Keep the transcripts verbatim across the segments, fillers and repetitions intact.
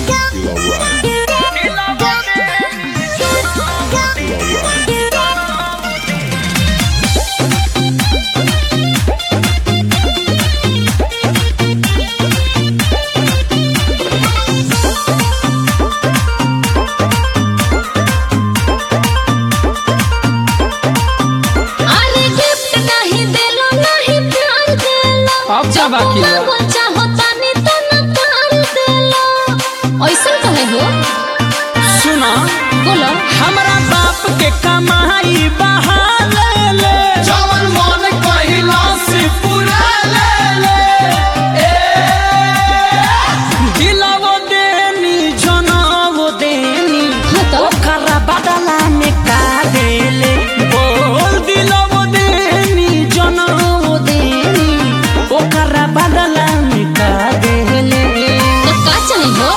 बाकी ऐसा कहे हो सुना बोलो हमारा बाप के कमाई बहा ले ले जवन मन कहिला से पूरा ले ले ए दिलवो देनी जनवो देनी तो ओकरा बदला में का देले बोल दिलवो देनी जनवो देनी ओकरा बदला में का देले तो का चाहे हो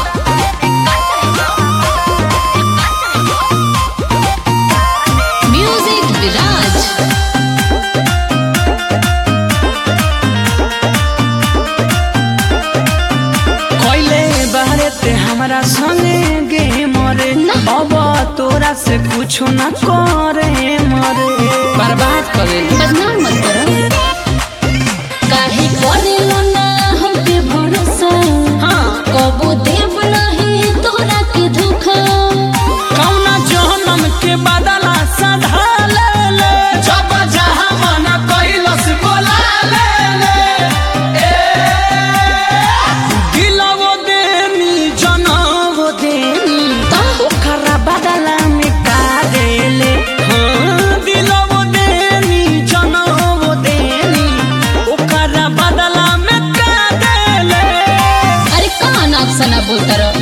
म्यूजिक विराज कोइले बहरे ते हमरा संगे गे मरे अब तोरा से कुछ न करे मरे बर्बाद करे बदनाम मत करो काहे करेलो ना हम पे भरोसा हाँ कबो देव नहीं तोरा के धोखा कौना जहनम के बदला सधा ले ले जब जहां मन कइलस बोला ले ले ए दिलवो देनी जनवो देनी ओकरा बदला में का देले हाँ दिलवो देनी जनवो देनी ओकरा बदला में का देले अरे कहाँ नाक सना बोलता रहो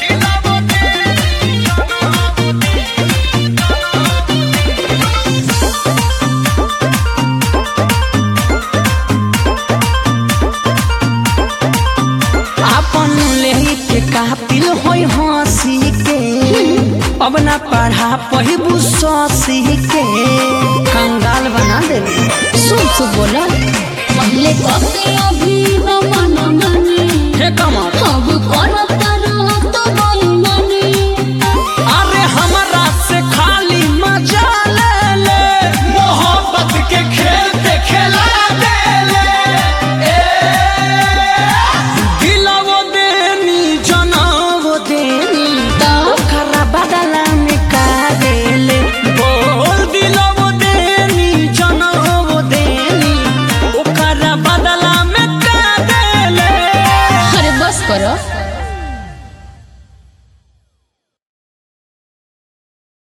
अपन लेही के कातिल होई हंसी के अब ना पढ़ा पहिबू ससी